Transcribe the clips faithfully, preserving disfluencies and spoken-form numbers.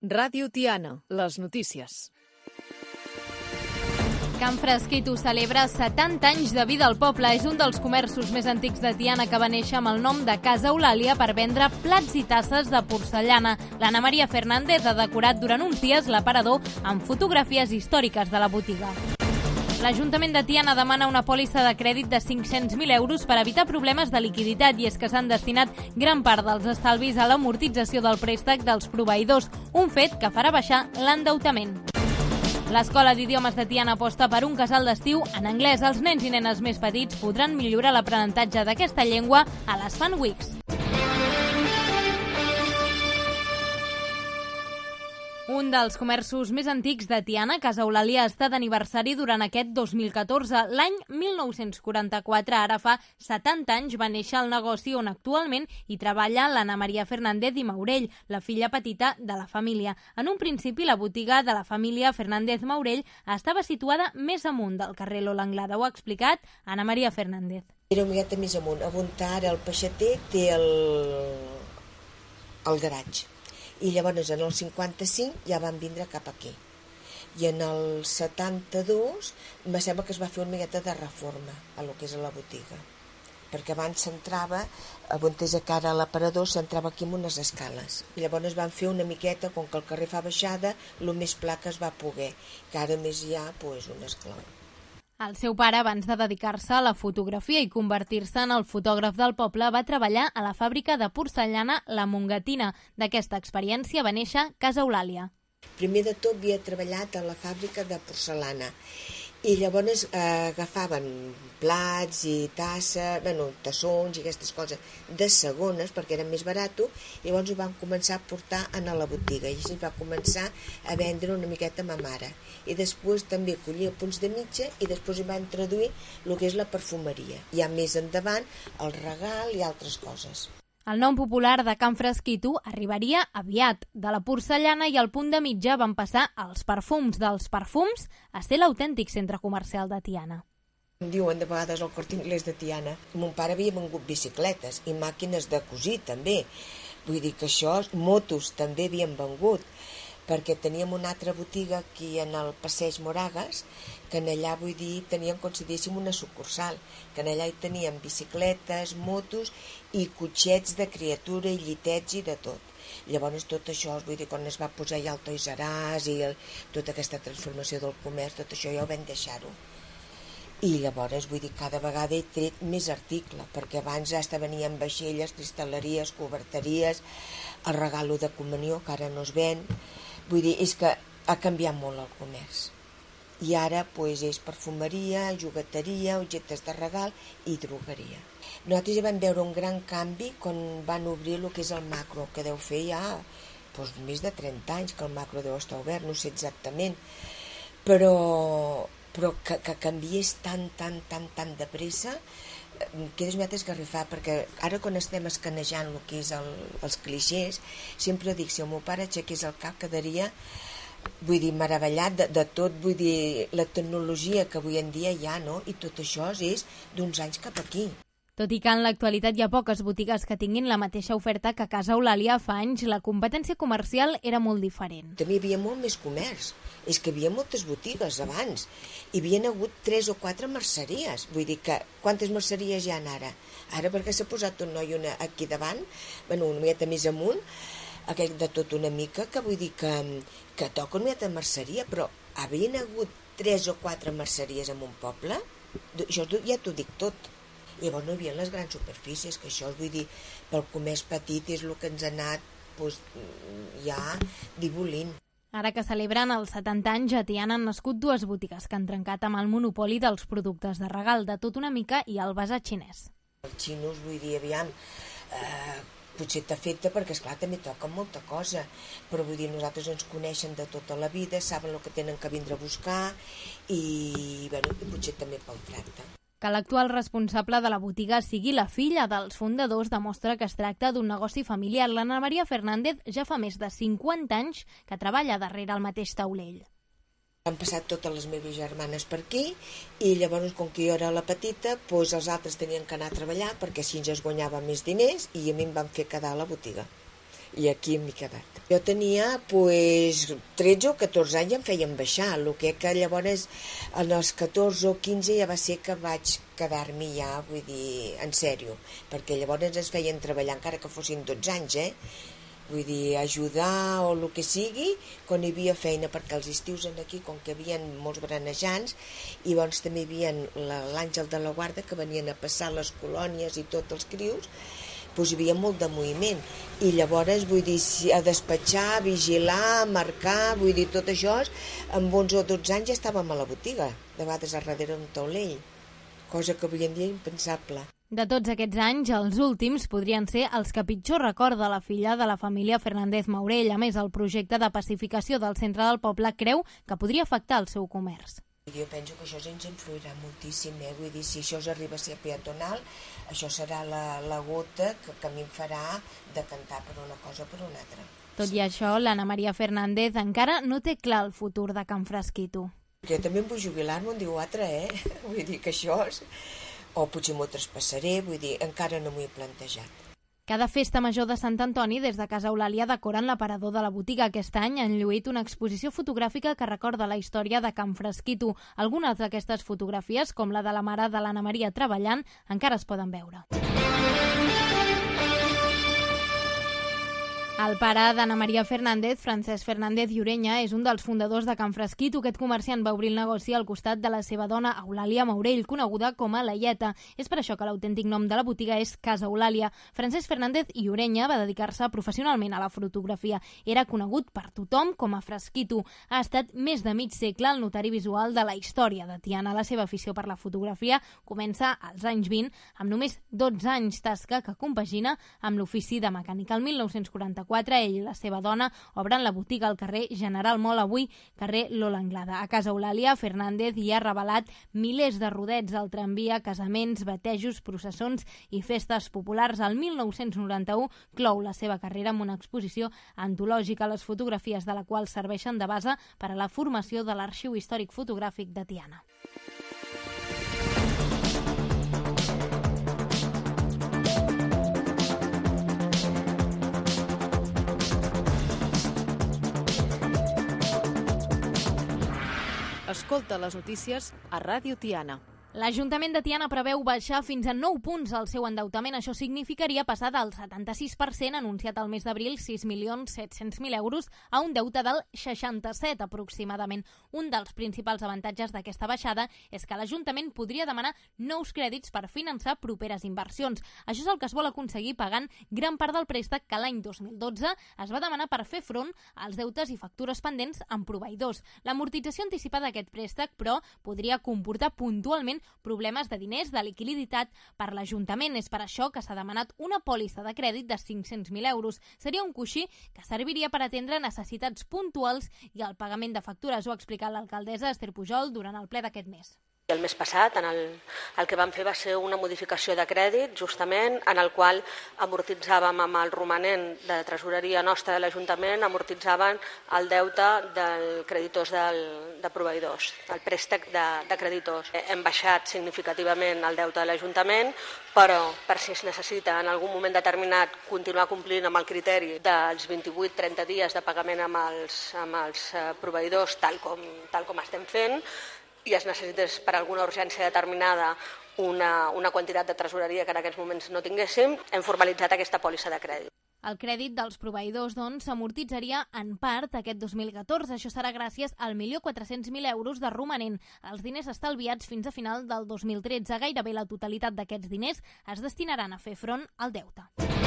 Ràdio Tiana, les notícies. Can Fresquito celebra setanta anys de vida al poble. És un dels comerços més antics de Tiana que va néixer amb el nom de Casa Eulàlia per vendre plats i tasses de porcellana. L'Anna Maria Fernández ha decorat durant uns dies l'aparador amb fotografies històriques de la botiga. L'Ajuntament de Tiana demana una pòlissa de crèdit de cinc-cents mil euros per evitar problemes de liquiditat, i és que s'han destinat gran part dels estalvis a l'amortització del préstec dels proveïdors, un fet que farà baixar l'endeutament. L'Escola d'Idiomes de Tiana aposta per un casal d'estiu en anglès. Els nens i nenes més petits podran millorar l'aprenentatge d'aquesta llengua a les Fan Weeks. Un dels comerços més antics de Tiana, Casa Eulàlia, està d'aniversari durant aquest dos mil catorze. L'any mil nou-cents quaranta-quatre, ara fa setanta anys, va néixer el negoci on actualment hi treballa l'Anna Maria Fernández i Maurell, la filla petita de la família. En un principi, la botiga de la família Fernández Maurell estava situada més amunt del carrer Lola Anglada. Ho ha explicat Anna Maria Fernández. Era una miqueta més amunt. On ara el peixater té el, el garatge. I llavors en el cinquanta-cinc ja van vindre cap aquí. I en el setanta-dos em sembla que es va fer una miqueta de reforma a lo que és a la botiga. Perquè abans s'entrava, on és a cara a l'aparador, s'entrava aquí amb unes escales. I llavors van fer una miqueta, com que el carrer fa baixada, el més pla que es va poder. Que ara més hi ha, doncs, un esclau. El seu pare, abans de dedicar-se a la fotografia i convertir-se en el fotògraf del poble, va treballar a la fàbrica de porcellana La Mongatina. D'aquesta experiència va néixer Casa Eulàlia. Primer de tot havia treballat a la fàbrica de porcellana i llavors eh, agafaven plats i tasses, bueno, tassons i aquestes coses de segones perquè eren més barato, i llavors ho van començar a portar a la botiga i així va començar a vendre una miqueta a ma mare. I després també collia punts de mitja i després hi van introduir el que és la perfumeria. Ja més endavant el regal i altres coses. El nom popular de Can Fresquito arribaria aviat. De la porcellana i al punt de mitja van passar als perfums, dels perfums a ser l'autèntic centre comercial de Tiana. Em diuen de vegades el Corte Inglés de Tiana. Mon pare havia vengut bicicletes i màquines de cosir també. Vull dir que això, motos també havien vengut, perquè teníem una altra botiga aquí en el Passeig Moragas, que en allà, vull dir, teníem, com si diguéssim, una sucursal, que en allà hi teníem bicicletes, motos i cotxets de criatura i llitets i de tot. Llavors tot això, vull dir, quan es va posar ja el Toys R Us i el, tota aquesta transformació del comerç, tot això ja ho vam deixar-ho. I llavors, vull dir, cada vegada he tret més article, perquè abans hasta venien vaixelles, cristal·leries, coberteries, el regalo de comunió, que ara no es ven. Vull dir, és que ha canviat molt el comerç. I ara doncs, és perfumeria, jugueteria, objectes de regal i drogueria. Nosaltres ja vam veure un gran canvi quan van obrir el que és el macro, que deu fer ja doncs, més de trenta anys que el macro deu estar obert, no sé exactament, però, però que, que canviés tan, tan, tan, tan de pressa, quedes una mica esgarrifat, perquè ara quan estem escanejant el que és el, els clixés, sempre dic, si el meu pare aixequés el cap quedaria, vull dir, meravellat de, de tot, vull dir, la tecnologia que avui en dia hi ha, no? I tot això és d'uns anys cap aquí. Tot i que en l'actualitat hi ha poques botigues que tinguin la mateixa oferta que Casa Eulàlia, fa anys la competència comercial era molt diferent. També hi havia molt més comerç. És que hi havia moltes botigues abans. Hi havia hagut tres o quatre merceries. Vull dir que quantes merceries hi ha ara? Ara perquè s'ha posat un noi una aquí davant, bueno, una miqueta més amunt, aquell de tot una mica, que vull dir que, que toca una miqueta de merceria, però havien hagut tres o quatre merceries en un poble, això ja t'ho dic tot. Llavors no hi havia les grans superfícies, que això, vull dir, pel comerç petit és el que ens ha anat doncs, ja dibolint. Ara que celebren els setanta anys, a Tiana han nascut dues botigues que han trencat amb el monopoli dels productes de regal, de tot una mica, i el basar xinès. Els xinos, vull dir, aviam, eh, potser t'afecta perquè, esclar, també toquen molta cosa, però vull dir, nosaltres ens coneixen de tota la vida, saben el que tenen que vindre a buscar i, bueno, i potser també pel tracte. Que l'actual responsable de la botiga sigui la filla dels fundadors demostra que es tracta d'un negoci familiar. L'Anna Maria Fernández ja fa més de cinquanta anys que treballa darrere el mateix taulell. Han passat totes les meves germanes per aquí i llavors, com que jo era la petita, doncs els altres tenien que anar a treballar perquè així ens es guanyava més diners i a mi em van fer quedar a la botiga. i aquí m'he quedat. Jo tenia pues, tretze o catorze anys i em feien baixar, el que que llavors en els catorze o quinze ja va ser que vaig quedar-m'hi ja, vull dir, en sèrio, perquè llavors es feien treballar encara que fossin dotze anys, eh? Vull dir, ajudar o el que sigui, quan hi havia feina, perquè els estius aquí, com que hi havia molts berenejants, i llavors també hi havia l'Àngel de la Guarda, que venien a passar les colònies i tots els crius, doncs hi havia molt de moviment. I llavors, vull dir, a despatxar, vigilar, marcar, vull dir, tot això, amb onze o dotze anys ja estàvem a la botiga, de vegades a darrere d'un taulell, cosa que avui en dia és impensable. De tots aquests anys, els últims podrien ser els que pitjor recorda la filla de la família Fernández Maurell. A més, el projecte de pacificació del centre del poble creu que podria afectar el seu comerç. Jo penso que això ens influirà moltíssim, eh? Vull dir, si això arriba a ser peatonal, això serà la, la gota que, que a mi em farà decantar per una cosa o per una altra. Tot i això, l'Anna Maria Fernández encara no té clar el futur de Can Frasquito. Jo també em vull jubilar-me un dia o altre, eh? Vull dir que això... És... o potser m'ho traspassaré, vull dir, encara no m'ho he plantejat. Cada festa major de Sant Antoni, des de Casa Eulàlia, decoren l'aparador de la botiga. Aquest any han lluït una exposició fotogràfica que recorda la història de Can Frasquito. Algunes d'aquestes fotografies, com la de la mare de l'Anna Maria treballant, encara es poden veure. El pare d'Anna Maria Fernández, Francesc Fernández i Ureña, és un dels fundadors de Can Frasquito. Aquest comerciant va obrir el negoci al costat de la seva dona, Eulàlia Maurell, coneguda com a Laieta. És per això que l'autèntic nom de la botiga és Casa Eulàlia. Francesc Fernández i Ureña va dedicar-se professionalment a la fotografia. Era conegut per tothom com a Frasquito. Ha estat més de mig segle el notari visual de la història de Tiana. La seva afició per la fotografia comença als anys vint, amb només dotze anys, tasca que compagina amb l'ofici de mecànic. El mil nou-cents quaranta-quatre ell i la seva dona obren la botiga al carrer General Moll, avui carrer Lola Anglada. A Casa Eulàlia, Fernández hi ha revelat milers de rodets al tramvia, casaments, batejos, processons i festes populars. El mil nou-cents noranta-u clou la seva carrera amb una exposició antològica, les fotografies de la qual serveixen de base per a la formació de l'Arxiu Històric Fotogràfic de Tiana. Escolta les notícies a Ràdio Tiana. L'Ajuntament de Tiana preveu baixar fins a nou punts el seu endeutament. Això significaria passar del setanta-sis per cent anunciat al mes d'abril, sis milions set-cents mil euros, a un deute del seixanta-set aproximadament. Un dels principals avantatges d'aquesta baixada és que l'Ajuntament podria demanar nous crèdits per finançar properes inversions. Això és el que es vol aconseguir pagant gran part del préstec que l'any dos mil dotze es va demanar per fer front als deutes i factures pendents amb proveïdors. L'amortització anticipada d'aquest préstec, però, podria comportar puntualment problemes de diners, de liquiditat per l'Ajuntament. És per això que s'ha demanat una pòlissa de crèdit de cinc-cents mil euros. Seria un coixí que serviria per atendre necessitats puntuals i el pagament de factures. Ho ha explicat l'alcaldessa Esther Pujol durant el ple d'aquest mes. El mes passat en el, el que vam fer va ser una modificació de crèdit, justament, en el qual amortitzàvem amb el romanent de tresoreria nostra de l'Ajuntament, amortitzaven el deute dels creditors del, de proveïdors, el préstec de, de creditors. Hem baixat significativament el deute de l'Ajuntament, però per si es necessita en algun moment determinat continuar complint amb el criteri dels vint-i-vuit a trenta dies de pagament amb els, amb els proveïdors, tal com, tal com estem fent, i es necessités per alguna urgència determinada una, una quantitat de tresoreria que en aquests moments no tinguéssim, hem formalitzat aquesta pòlissa de crèdit. El crèdit dels proveïdors, doncs, s'amortitzaria en part aquest dos mil catorze. Això serà gràcies al milió quatre-cents mil euros de romanent. Els diners estalviats fins a final del dos mil tretze. Gairebé la totalitat d'aquests diners es destinaran a fer front al deute.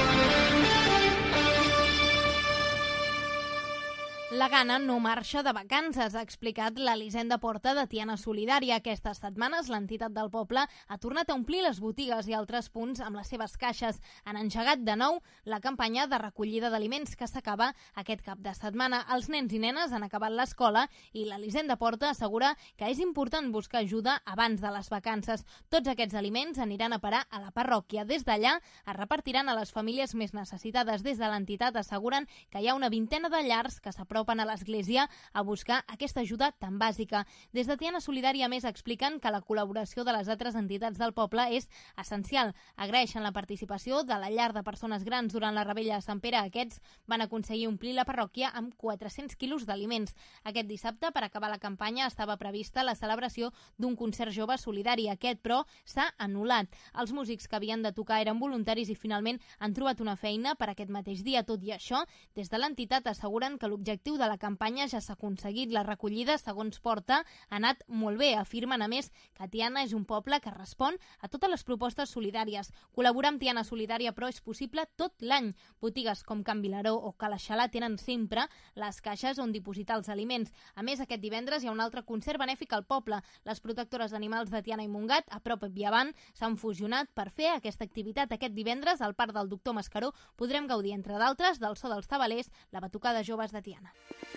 La gana no marxa de vacances, ha explicat l'Elisenda Porta de Tiana Solidària. Aquestes setmanes l'entitat del poble ha tornat a omplir les botigues i altres punts amb les seves caixes. Han engegat de nou la campanya de recollida d'aliments que s'acaba aquest cap de setmana. Els nens i nenes han acabat l'escola i l'Elisenda Porta assegura que és important buscar ajuda abans de les vacances. Tots aquests aliments aniran a parar a la parròquia. Des d'allà es repartiran a les famílies més necessitades. Des de l'entitat asseguren que hi ha una vintena de llars que s'aproven s'apropen a l'església a buscar aquesta ajuda tan bàsica. Des de Tiana Solidària, a més, expliquen que la col·laboració de les altres entitats del poble és essencial. Agraeixen la participació de la llar de persones grans durant la Revetlla de Sant Pere. Aquests van aconseguir omplir la parròquia amb quatre-cents quilos d'aliments. Aquest dissabte, per acabar la campanya, estava prevista la celebració d'un concert jove solidari. Aquest, però, s'ha anul·lat. Els músics que havien de tocar eren voluntaris i finalment han trobat una feina per aquest mateix dia. Tot i això, des de l'entitat asseguren que l'objectiu de la campanya ja s'ha aconseguit. La recollida, segons Porta, ha anat molt bé. Afirmen, a més, que Tiana és un poble que respon a totes les propostes solidàries. Col·laborar amb Tiana Solidària, però, és possible tot l'any. Botigues com Can Vilaró o Calaixalà tenen sempre les caixes on dipositar els aliments. A més, aquest divendres hi ha un altre concert benèfic al poble. Les protectores d'animals de Tiana i Montgat, a prop i avant, s'han fusionat per fer aquesta activitat. Aquest divendres, al Parc del Doctor Mascaró, podrem gaudir, entre d'altres, del so dels tabalers, la batucada joves de Tiana.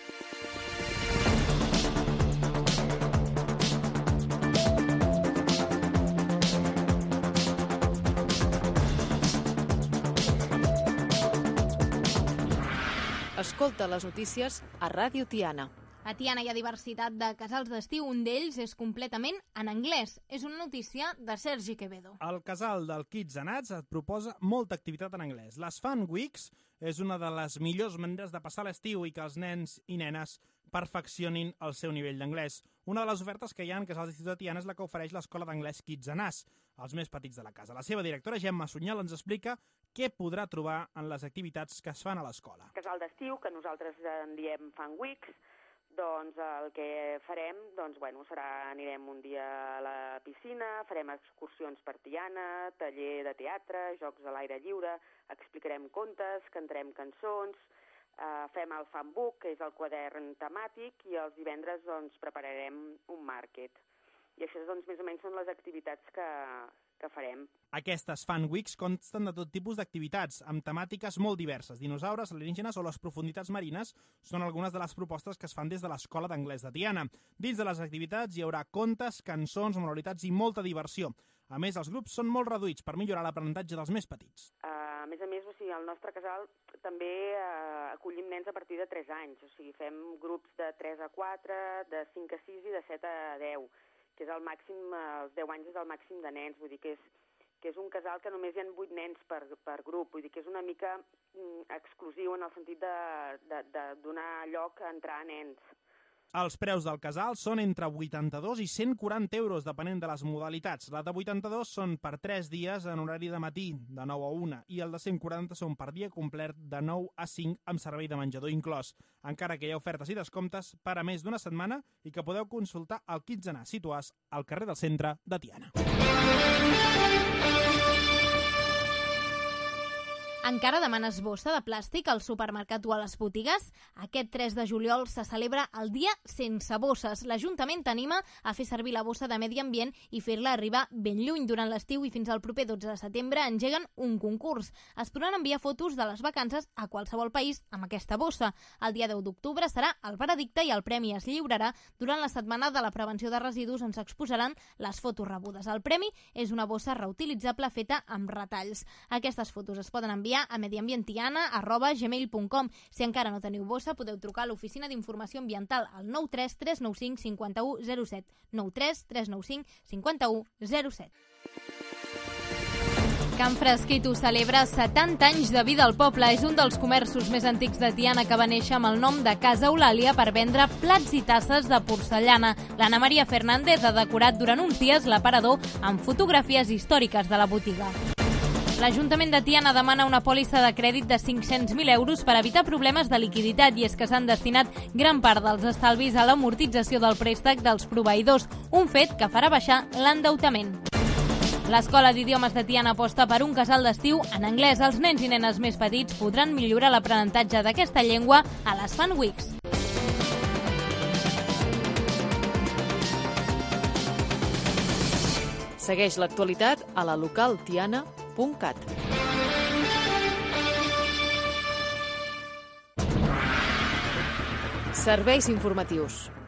Escolta les notícies a Ràdio Tiana. A Tiana hi ha diversitat de casals d'estiu, un d'ells és completament en anglès. És una notícia de Sergi Quevedo. El casal del Kids and Arts et proposa molta activitat en anglès. Les Fun Weeks és una de les millors maneres de passar l'estiu i que els nens i nenes perfeccionin el seu nivell d'anglès. Una de les ofertes que hi ha en casals d'estiu de Tiana és la que ofereix l'escola d'anglès Kids and Arts, els més petits de la casa. La seva directora, Gemma Sunyal, ens explica què podrà trobar en les activitats que es fan a l'escola. Casal d'estiu, que nosaltres en diem Fun Weeks, doncs el que farem, doncs, bueno, serà, anirem un dia a la piscina, farem excursions per Tiana, taller de teatre, jocs a l'aire lliure, explicarem contes, cantarem cançons, eh, fem el Fun Book, que és el quadern temàtic, i els divendres doncs, prepararem un market. I això doncs, més o menys són les activitats que, que farem. Aquestes Fun Weeks consten de tot tipus d'activitats, amb temàtiques molt diverses. Dinosaures, alienígenes o les profunditats marines són algunes de les propostes que es fan des de l'Escola d'Anglès de Tiana. Dins de les activitats hi haurà contes, cançons, manualitats i molta diversió. A més, els grups són molt reduïts per millorar l'aprenentatge dels més petits. Uh, a més a més, o sigui, al nostre casal també uh, acollim nens a partir de tres anys. O sigui, fem grups de tres a quatre, de cinc a sis i de set a deu, que és el màxim, els deu anys és el màxim de nens. Vull dir que és, que és un casal que només hi ha vuit nens per, per grup. Vull dir que és una mica mm, exclusiu en el sentit de, de, de donar lloc a entrar nens. Els preus del casal són entre vuitanta-dos i cent quaranta euros, depenent de les modalitats. La de vuitanta-dos són per tres dies en horari de matí, de nou a una, i el de cent quaranta són per dia complet de nou a cinc, amb servei de menjador inclòs. Encara que hi ha ofertes i descomptes per a més d'una setmana i que podeu consultar al Kids and Arts, situats al carrer del centre de Tiana. Encara demanes bossa de plàstic al supermercat o a les botigues? Aquest tres de juliol se celebra el dia sense bosses. L'Ajuntament t'anima a fer servir la bossa de medi ambient i fer-la arribar ben lluny. Durant l'estiu i fins al proper dotze de setembre engeguen un concurs. Es podran enviar fotos de les vacances a qualsevol país amb aquesta bossa. El dia deu d'octubre serà el veredicte i el premi es lliurarà durant la setmana de la prevenció de residus, on s'exposaran les fotos rebudes. El premi és una bossa reutilitzable feta amb retalls. Aquestes fotos es poden enviar a mediambientiana arroba gmail punt com. Si encara no teniu bossa, podeu trucar a l'Oficina d'Informació Ambiental al nou tres tres nou cinc cinc u zero set, nou tres tres nou cinc cinc u zero set. Can Fresquito celebra setanta anys de vida al poble. És un dels comerços més antics de Tiana que va néixer amb el nom de Casa Eulàlia per vendre plats i tasses de porcellana. L'Anna Maria Fernández ha decorat durant uns dies l'aparador amb fotografies històriques de la botiga. L'Ajuntament de Tiana demana una pòlissa de crèdit de cinc-cents mil euros per evitar problemes de liquiditat, i és que s'han destinat gran part dels estalvis a l'amortització del préstec dels proveïdors, un fet que farà baixar l'endeutament. L'Escola d'Idiomes de Tiana aposta per un casal d'estiu en anglès. Els nens i nenes més petits podran millorar l'aprenentatge d'aquesta llengua a les Fun Weeks. Segueix l'actualitat a la local tiana punt cat. Serveis informatius.